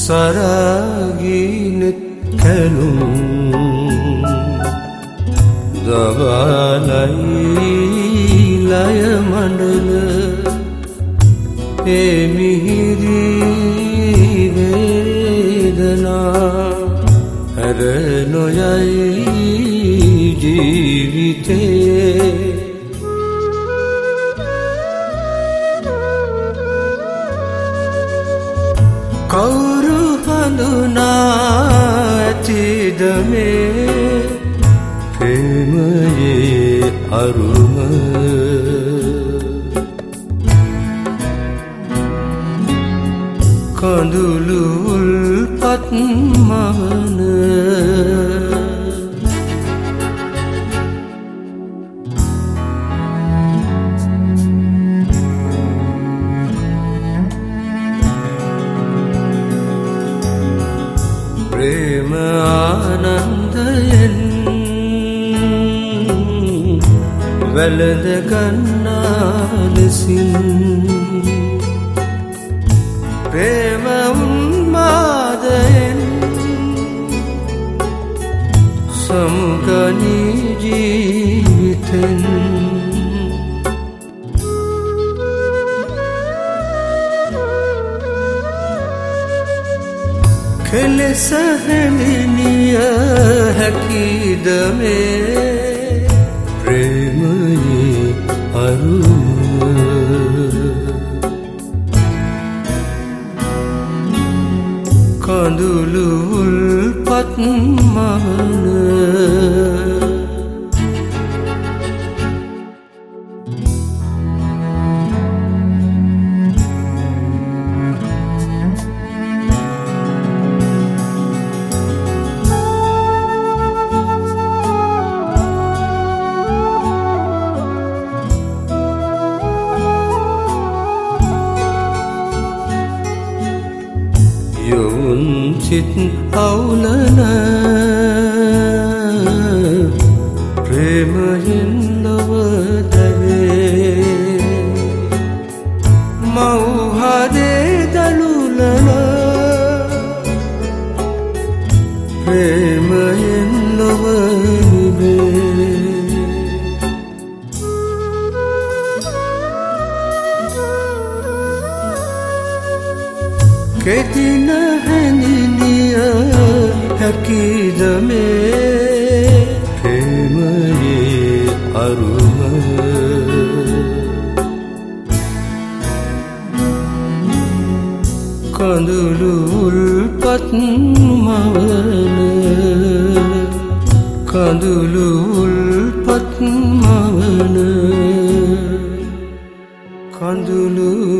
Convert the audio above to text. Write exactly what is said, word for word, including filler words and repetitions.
සරාගීනෙත් කැලුම් දවලයි ලය මණ්ඩල ඒ මිහිරි වේදනා හැර නොයයි ජීවිතයේ කවුරු හඳුනා ඇතිද මේ ප්‍රේමයේ අරුම කඳුළු උල්පත් මවන ප්‍රේම ආනන්දයෙන් වැළඳ ගන්නා ලෙසින් ප්‍රේම උන්මාදයෙන් සමුගනී ජීවිතෙන් කෙලෙස හැඳිනිය හැකිද මේ ප්‍රේමයේ අරුම කඳුළු උල්පත් මවන යොවුන් සිත් අවුලන ප්‍රේමයෙන් ලොව දැවේ මව්හදේ දළුලන ප්‍රේමයෙන් ලොව නිබේ කෙදින හැඳිනිය හැකිද මේ ප්‍රේමයේ අරුම කඳුළු උල්පත් මවන කඳුළු උල්පත් මවන කඳුළු